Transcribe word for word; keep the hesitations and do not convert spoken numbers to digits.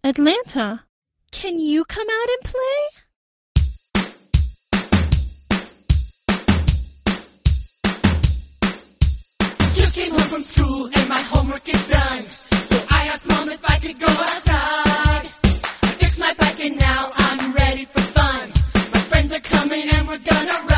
Atlanta, can you come out and play? Just came home from school and my homework is done. So I asked Mom if I could go outside. I fixed my bike and now I'm ready for fun. My friends are coming and we're gonna ride.